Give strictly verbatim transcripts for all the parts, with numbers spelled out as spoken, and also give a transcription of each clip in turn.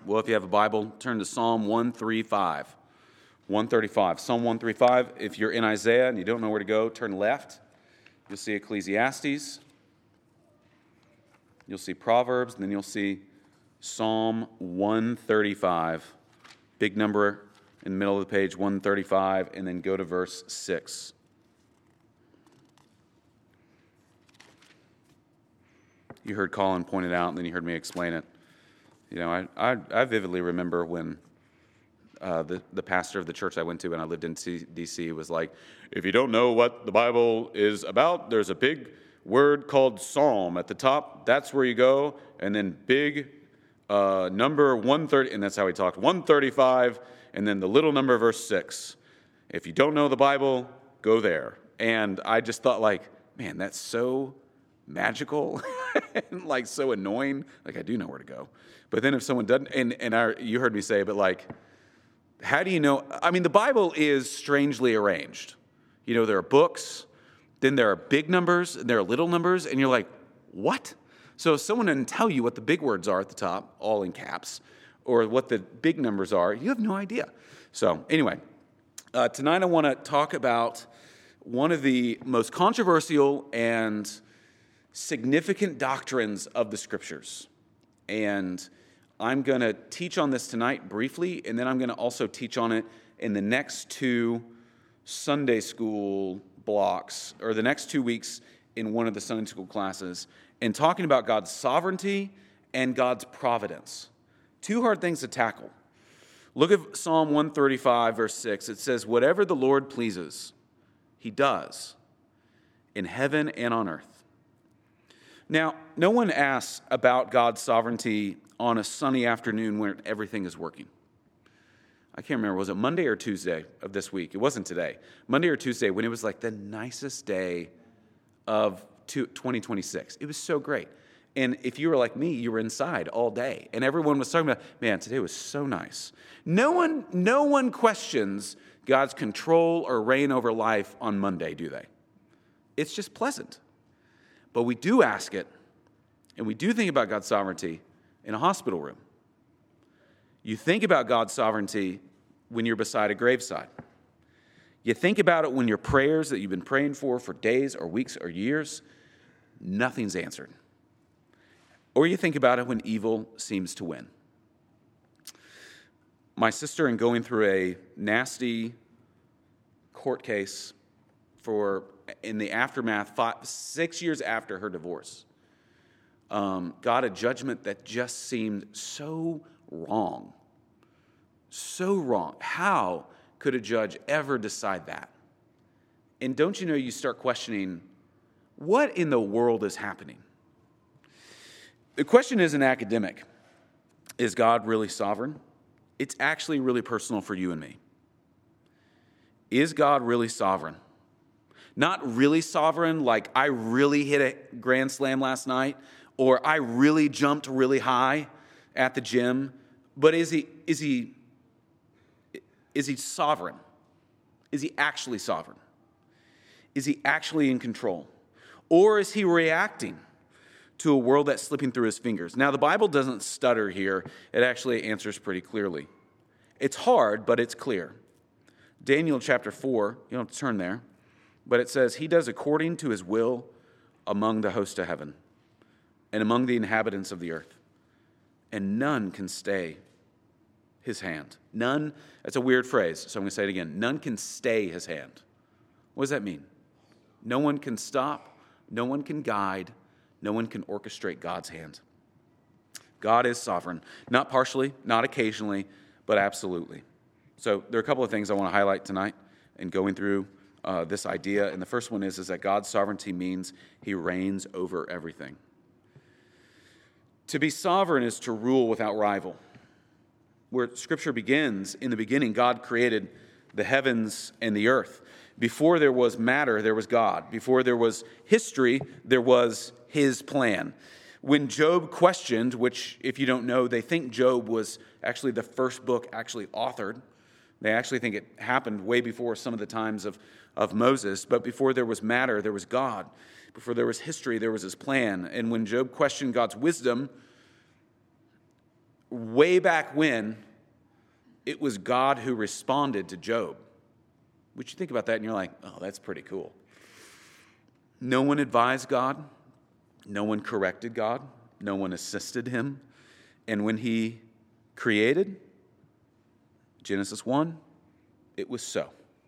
Well, if you have a Bible, turn to Psalm one thirty-five. one thirty-five. Psalm one thirty-five. If you're in Isaiah and you don't know where to go, turn left. You'll see Ecclesiastes. You'll see Proverbs, and then you'll see Psalm one thirty-five. Big number in the middle of the page, one thirty-five, and then go to verse six. You heard Colin point it out, and then you heard me explain it. You know, I I, I vividly remember when uh, the, the pastor of the church I went to when I lived in D C was like, if you don't know what the Bible is about, there's a big word called Psalm at the top. That's where you go. And then big uh, number one thirty, and that's how he talked, one thirty-five, and then the little number, verse six. If you don't know the Bible, go there. And I just thought, like, man, that's so magical and like so annoying. Like, I do know where to go. But then if someone doesn't, and, and I, you heard me say, but like, how do you know? I mean, the Bible is strangely arranged. You know, there are books, then there are big numbers, and there are little numbers, and you're like, what? So if someone didn't tell you what the big words are at the top, all in caps, or what the big numbers are, you have no idea. So anyway, uh, tonight I want to talk about one of the most controversial and significant doctrines of the Scriptures. And I'm going to teach on this tonight briefly, and then I'm going to also teach on it in the next two Sunday school blocks, or the next two weeks in one of the Sunday school classes, and talking about God's sovereignty and God's providence. Two hard things to tackle. Look at Psalm one thirty-five, verse six. It says, whatever the Lord pleases, he does, in heaven and on earth. Now, no one asks about God's sovereignty on a sunny afternoon when everything is working. I can't remember, was it Monday or Tuesday of this week? It wasn't today. Monday or Tuesday when it was like the nicest day of twenty twenty-six. It was so great. And if you were like me, you were inside all day. And everyone was talking about, man, today was so nice. No one, no one questions God's control or reign over life on Monday, do they? It's just pleasant. But we do ask it, and we do think about God's sovereignty in a hospital room. You think about God's sovereignty when you're beside a graveside. You think about it when your prayers that you've been praying for for days or weeks or years, nothing's answered. Or you think about it when evil seems to win. My sister, in going through a nasty court case for in the aftermath, five, six years after her divorce, um, got a judgment that just seemed so wrong. So wrong. How could a judge ever decide that? And don't you know, you start questioning, what in the world is happening? The question isn't academic. Is God really sovereign? It's actually really personal for you and me. Is God really sovereign? Not really sovereign, like I really hit a grand slam last night, or I really jumped really high at the gym, but is he is he is he sovereign? Is he actually sovereign? Is he actually in control? Or is he reacting to a world that's slipping through his fingers? Now, the Bible doesn't stutter here. It actually answers pretty clearly. It's hard, but it's clear. Daniel chapter four, you don't have to turn there, but it says, he does according to his will among the host of heaven and among the inhabitants of the earth. And none can stay his hand. None, that's a weird phrase, so I'm going to say it again. None can stay his hand. What does that mean? No one can stop, no one can guide, no one can orchestrate God's hand. God is sovereign, not partially, not occasionally, but absolutely. So there are a couple of things I want to highlight tonight in going through uh, this idea. And the first one is, is that God's sovereignty means he reigns over everything. To be sovereign is to rule without rival. Where Scripture begins, in the beginning, God created the heavens and the earth. Before there was matter, there was God. Before there was history, there was his plan. When Job questioned, which if you don't know, they think Job was actually the first book actually authored. They actually think it happened way before some of the times of, of Moses. But before there was matter, there was God. Before there was history, there was his plan. And when Job questioned God's wisdom, way back when, it was God who responded to Job. Which you think about that and you're like, oh, that's pretty cool. No one advised God. No one corrected God. No one assisted him. And when he created, Genesis one, it was so.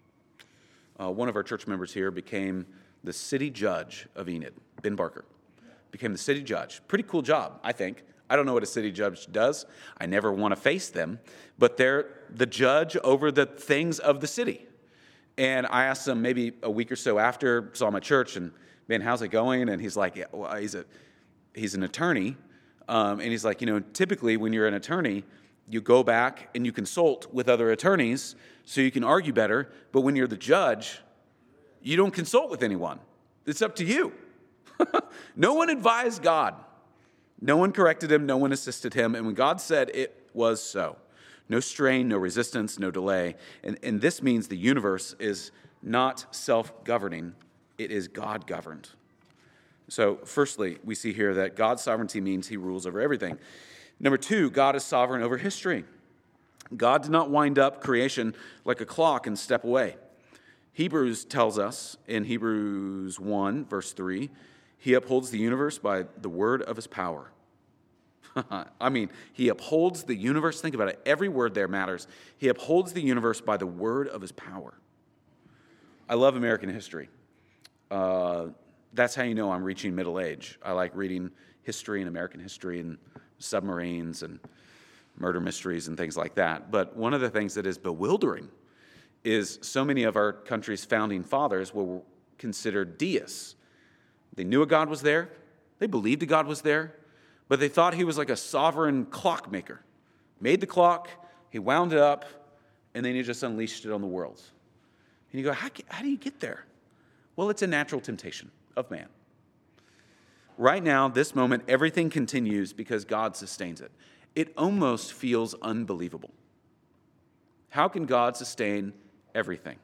Uh, one of our church members here became the city judge of Enid, Ben Barker. Became the city judge. Pretty cool job, I think. I don't know what a city judge does. I never want to face them. But they're the judge over the things of the city. And I asked him maybe a week or so after, saw him at church, and, man, how's it going? And he's like, yeah, well, he's a he's an attorney. Um, and he's like, you know, typically when you're an attorney, you go back and you consult with other attorneys so you can argue better. But when you're the judge, you don't consult with anyone. It's up to you. No one advised God. No one corrected him. No one assisted him. And when God said, it was so. No strain, no resistance, no delay. And, and this means the universe is not self-governing. It is God-governed. So, firstly, we see here that God's sovereignty means he rules over everything. Number two, God is sovereign over history. God did not wind up creation like a clock and step away. Hebrews tells us in Hebrews one, verse three, he upholds the universe by the word of his power. I mean, he upholds the universe. Think about it. Every word there matters. He upholds the universe by the word of his power. I love American history. Uh, that's how you know I'm reaching middle age. I like reading history and American history and submarines and murder mysteries and things like that. But one of the things that is bewildering is so many of our country's founding fathers were considered deists. They knew a God was there. They believed a God was there. But they thought he was like a sovereign clockmaker. Made the clock, he wound it up, and then he just unleashed it on the world. And you go, how, how do you get there? Well, it's a natural temptation of man. Right now, this moment, everything continues because God sustains it. It almost feels unbelievable. How can God sustain everything?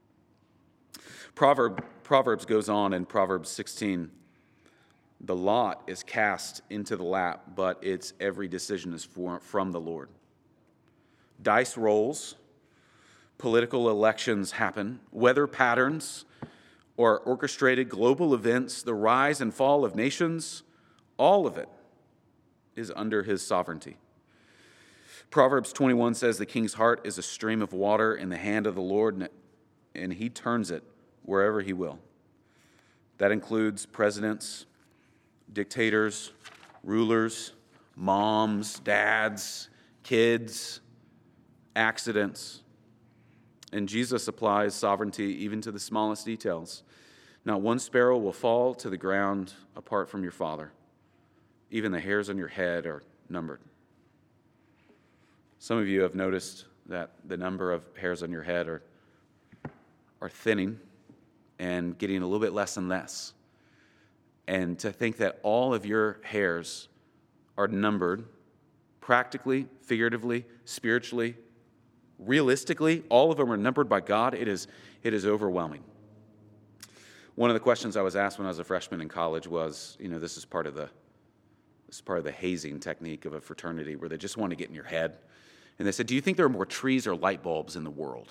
Proverb, Proverbs goes on in Proverbs sixteen. The lot is cast into the lap, but its every decision is for, from the Lord. Dice rolls, political elections happen, weather patterns, or orchestrated global events, the rise and fall of nations, all of it is under his sovereignty. Proverbs twenty-one says the king's heart is a stream of water in the hand of the Lord, and he turns it wherever he will. That includes presidents, dictators, rulers, moms, dads, kids, accidents. And Jesus applies sovereignty even to the smallest details. Not one sparrow will fall to the ground apart from your Father. Even the hairs on your head are numbered. Some of you have noticed that the number of hairs on your head are, are thinning and getting a little bit less and less. And to think that all of your hairs are numbered, practically, figuratively, spiritually, realistically, all of them are numbered by God, it is, it is overwhelming. One of the questions I was asked when I was a freshman in college was, you know, this is part of the this is part of the hazing technique of a fraternity where they just want to get in your head. And they said, do you think there are more trees or light bulbs in the world?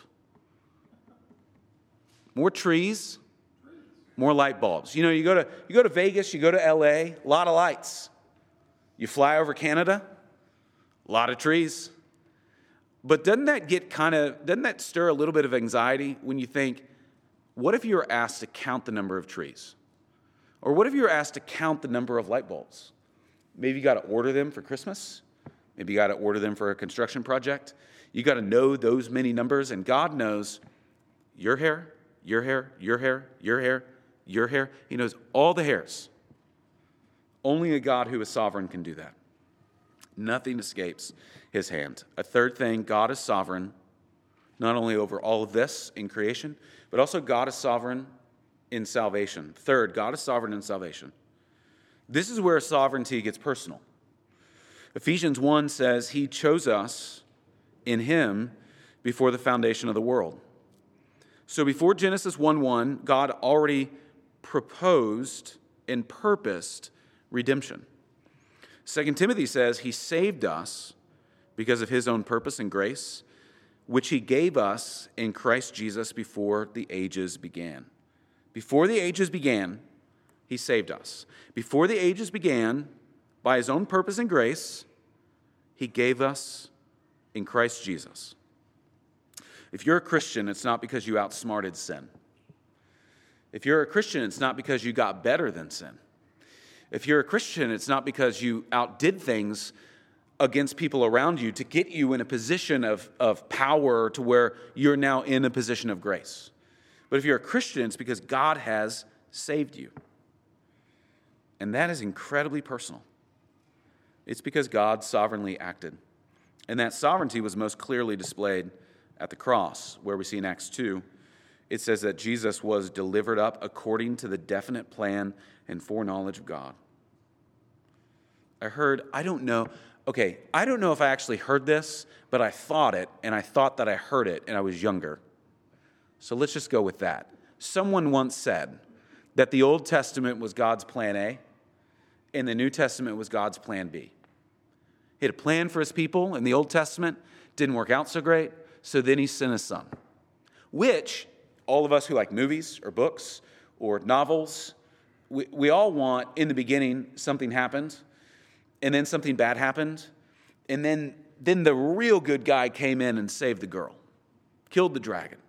More trees? More light bulbs. You know, you go to you go to Vegas, you go to L A, a lot of lights. You fly over Canada, a lot of trees. But doesn't that get kind of, doesn't that stir a little bit of anxiety when you think, what if you were asked to count the number of trees? Or what if you were asked to count the number of light bulbs? Maybe you got to order them for Christmas. Maybe you got to order them for a construction project. You got to know those many numbers, and God knows your hair, your hair, your hair, your hair, your hair. He knows all the hairs. Only a God who is sovereign can do that. Nothing escapes his hand. A third thing, God is sovereign, not only over all of this in creation, but also God is sovereign in salvation. Third, God is sovereign in salvation. This is where sovereignty gets personal. Ephesians one says he chose us in him before the foundation of the world. So before Genesis one one, God already proposed and purposed redemption. Second Timothy says he saved us because of his own purpose and grace, which he gave us in Christ Jesus before the ages began. Before the ages began, he saved us. Before the ages began, by his own purpose and grace, he gave us in Christ Jesus. If you're a Christian, it's not because you outsmarted sin. If you're a Christian, it's not because you got better than sin. If you're a Christian, it's not because you outdid things against people around you to get you in a position of, of power to where you're now in a position of grace. But if you're a Christian, it's because God has saved you. And that is incredibly personal. It's because God sovereignly acted. And that sovereignty was most clearly displayed at the cross, where we see in Acts two, it says that Jesus was delivered up according to the definite plan and foreknowledge of God. I heard, I don't know, okay, I don't know if I actually heard this, but I thought it, and I thought that I heard it, and I was younger. So let's just go with that. Someone once said that the Old Testament was God's plan A, and the New Testament was God's plan B. He had a plan for his people in the Old Testament, didn't work out so great, so then he sent his son, which all of us who like movies or books or novels, we, we all want, in the beginning, something happened, and then something bad happened, and then, then the real good guy came in and saved the girl, killed the dragon.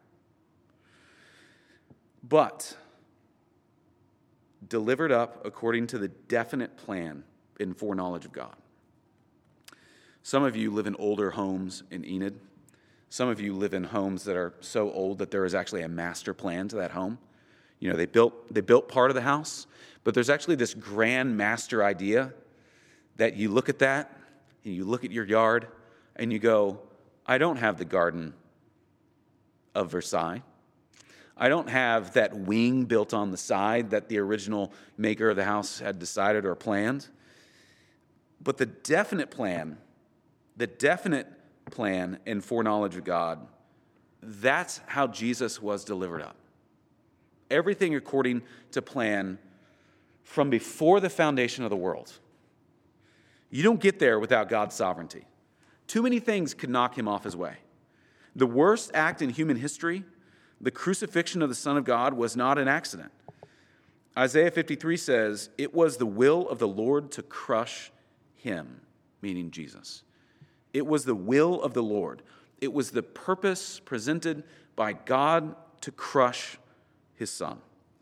But delivered up according to the definite plan and foreknowledge of God. Some of you live in older homes in Enid. Some of you live in homes that are so old that there is actually a master plan to that home. You know, they built they built part of the house, but there's actually this grand master idea that you look at that, and you look at your yard, and you go, I don't have the garden of Versailles. I don't have that wing built on the side that the original maker of the house had decided or planned. But the definite plan, the definite plan and foreknowledge of God, that's how Jesus was delivered up. Everything according to plan from before the foundation of the world. You don't get there without God's sovereignty. Too many things could knock him off his way. The worst act in human history, the crucifixion of the Son of God, was not an accident. Isaiah fifty-three says, it was the will of the Lord to crush him, meaning Jesus. It was the will of the Lord. It was the purpose presented by God to crush his Son.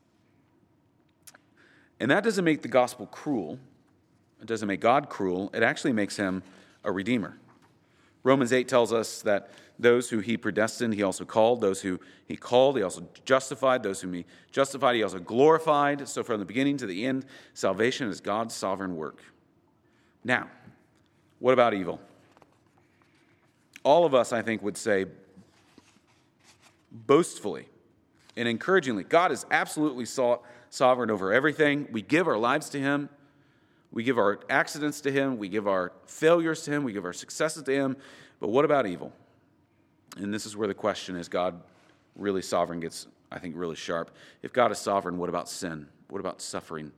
And that doesn't make the gospel cruel. It doesn't make God cruel. It actually makes him a redeemer. Romans eight tells us that those who he predestined, he also called. Those who he called, he also justified. Those whom he justified, he also glorified. So from the beginning to the end, salvation is God's sovereign work. Now, what about evil? All of us, I think, would say boastfully and encouragingly, God is absolutely so- sovereign over everything. We give our lives to him. We give our accidents to him. We give our failures to him. We give our successes to him. But what about evil? And this is where the question, is God really sovereign, gets, I think, really sharp. If God is sovereign, what about sin? What about suffering?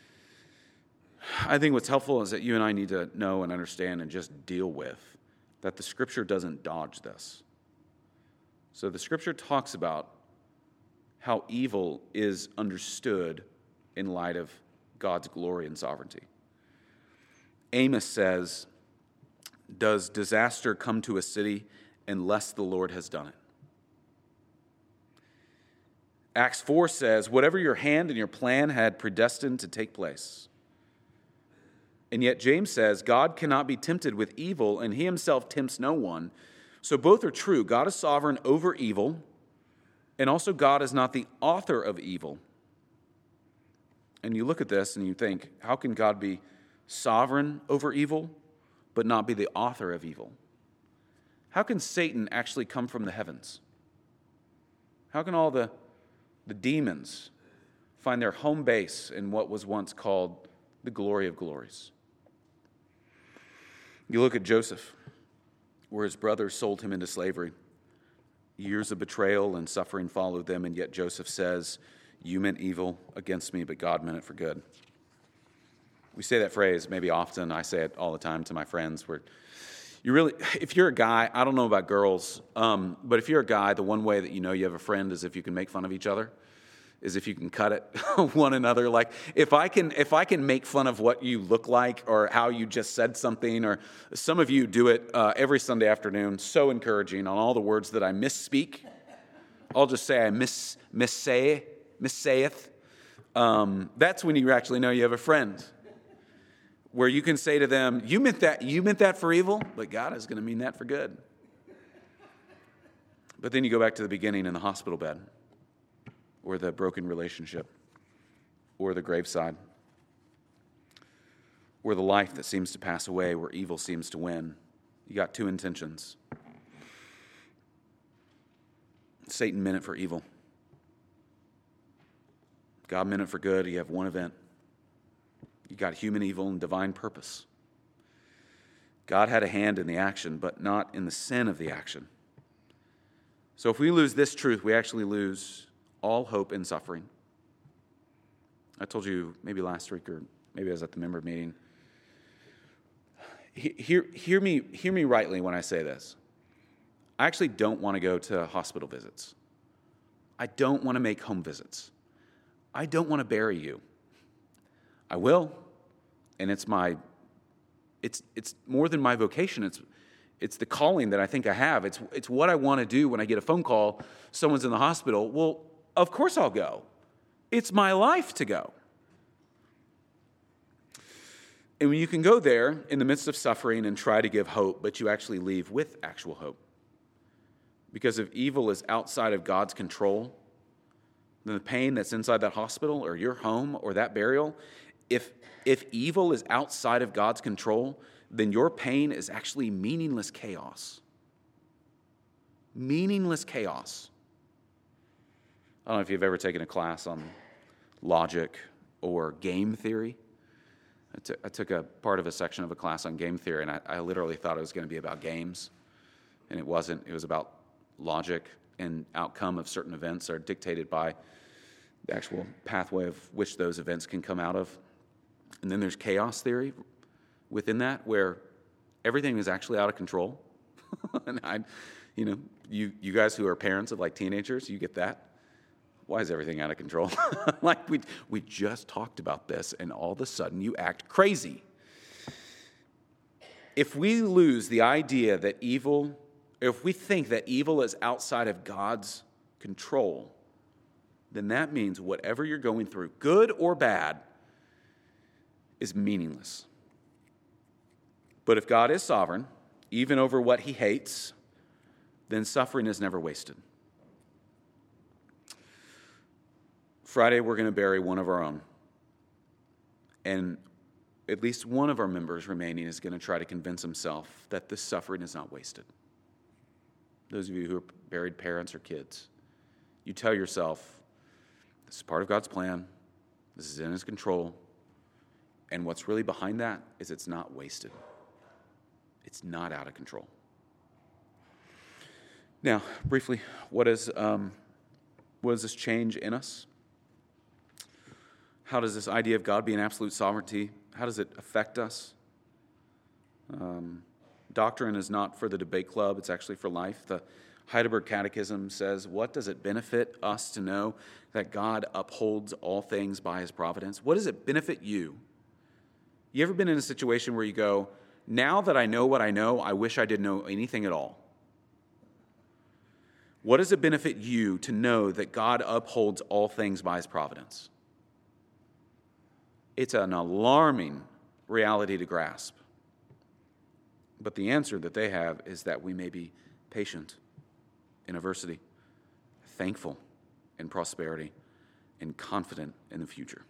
I think what's helpful is that you and I need to know and understand and just deal with that the Scripture doesn't dodge this. So the Scripture talks about how evil is understood in light of God's glory and sovereignty. Amos says, does disaster come to a city unless the Lord has done it? Acts four says, whatever your hand and your plan had predestined to take place. And yet James says, God cannot be tempted with evil, and he himself tempts no one. So both are true. God is sovereign over evil, and also God is not the author of evil. And you look at this and you think, how can God be sovereign over evil, but not be the author of evil? How can Satan actually come from the heavens? How can all the, the demons find their home base in what was once called the glory of glories? You look at Joseph, where his brothers sold him into slavery. Years of betrayal and suffering followed them, and yet Joseph says, you meant evil against me, but God meant it for good. We say that phrase maybe often. I say it all the time to my friends, where, You really, if you're a guy, I don't know about girls, um, but if you're a guy, the one way that you know you have a friend is if you can make fun of each other, is if you can cut it one another. Like if I can, if I can make fun of what you look like or how you just said something, or some of you do it uh, every Sunday afternoon, so encouraging on all the words that I misspeak. I'll just say I miss, missay, missayeth. Um, that's when you actually know you have a friend. Where you can say to them, you meant that, you meant that for evil, but God is going to mean that for good. But then you go back to the beginning in the hospital bed, or the broken relationship, or the graveside, or the life that seems to pass away where evil seems to win. You got two intentions. Satan meant it for evil. God meant it for good. You have one event. You got human evil and divine purpose. God had a hand in the action, but not in the sin of the action. So if we lose this truth, we actually lose all hope in suffering. I told you maybe last week, or maybe I was at the member meeting. Hear, hear me, hear me rightly when I say this. I actually don't want to go to hospital visits. I don't want to make home visits. I don't want to bury you. I will, and it's my, it's it's more than my vocation. It's it's the calling that I think I have. It's it's what I want to do when I get a phone call, someone's in the hospital. Well, of course I'll go. It's my life to go. And when you can go there in the midst of suffering and try to give hope, but you actually leave with actual hope. Because if evil is outside of God's control, then the pain that's inside that hospital or your home or that burial, if if evil is outside of God's control, then your pain is actually meaningless chaos. Meaningless chaos. I don't know if you've ever taken a class on logic or game theory. I, t- I took a part of a section of a class on game theory, and I, I literally thought it was going to be about games, and it wasn't. It was about logic and outcome of certain events are dictated by the actual pathway of which those events can come out of. And then there's chaos theory within that, where everything is actually out of control. And I, you know, you you guys who are parents of like teenagers, you get that. Why is everything out of control? Like we we just talked about this, and all of a sudden you act crazy. If we lose the idea that evil, if we think that evil is outside of God's control, then that means whatever you're going through, good or bad, is meaningless. But if God is sovereign, even over what he hates, then suffering is never wasted. Friday, we're going to bury one of our own. And at least one of our members remaining is going to try to convince himself that this suffering is not wasted. Those of you who are buried parents or kids, you tell yourself, this is part of God's plan. This is in his control. And what's really behind that is it's not wasted. It's not out of control. Now, briefly, what is um, what does this change in us? How does this idea of God being absolute sovereignty, how does it affect us? Um, doctrine is not for the debate club, it's actually for life. The Heidelberg Catechism says, what does it benefit us to know that God upholds all things by his providence? What does it benefit you? You ever been in a situation where you go, now that I know what I know, I wish I didn't know anything at all? What does it benefit you to know that God upholds all things by his providence? It's an alarming reality to grasp. But the answer that they have is that we may be patient in adversity, thankful in prosperity, and confident in the future.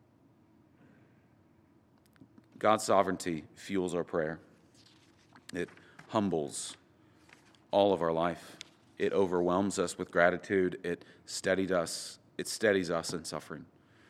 God's sovereignty fuels our prayer. It humbles all of our life. It overwhelms us with gratitude. It steadied us. It steadies us in suffering.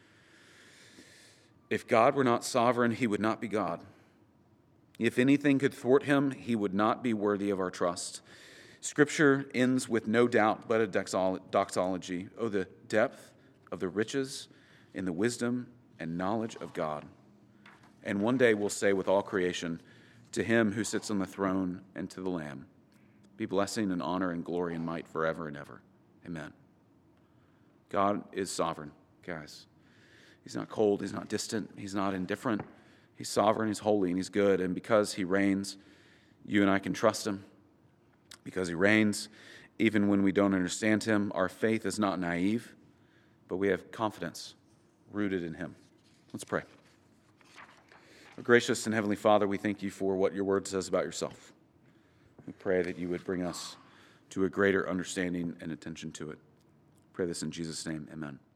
If God were not sovereign, he would not be God. If anything could thwart him, he would not be worthy of our trust. Scripture ends with no doubt but a doxology. Oh, the depth of the riches in the wisdom and knowledge of God. And one day we'll say with all creation, To him who sits on the throne and to the Lamb be blessing and honor and glory and might forever and ever. Amen. God is sovereign, guys. He's not cold. He's not distant. He's not indifferent. He's sovereign. He's holy, and he's good. And because he reigns, you and I can trust him. Because he reigns, even when we don't understand him, our faith is not naive, but we have confidence rooted in him. Let's pray. Our gracious and heavenly Father, we thank you for what your word says about yourself. We pray that you would bring us to a greater understanding and attention to it. Pray this in Jesus' name. Amen.